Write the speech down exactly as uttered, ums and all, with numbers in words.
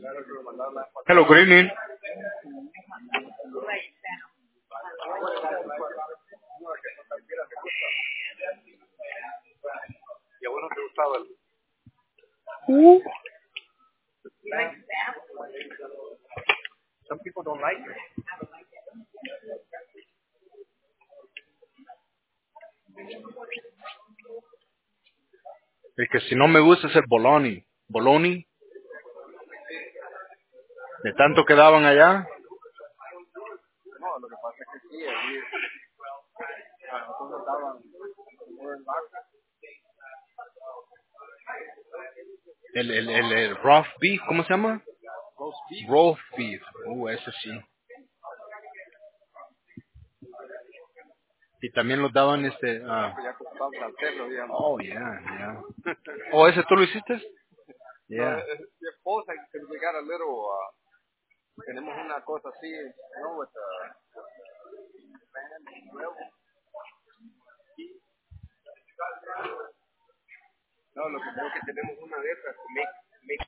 Hello, good evening. ¿Y a vos no te gustaba el? Uh. Some people don't like it. El que si no me gusta es el bologna. Bologna. De tanto que daban allá. No, lo que pasa es que sí, allí a nosotros daban el, el, el, el roast beef, ¿cómo se llama? Roast beef. Roast beef. Uh, ese sí. Y también los daban este... Uh, oh, yeah, yeah. ¿Oh, ese tú lo hiciste? Yeah. No, es mi esposa que llegar a little, uh, tenemos una cosa así, ¿no? With, uh, no, lo que creo que tenemos una de esas,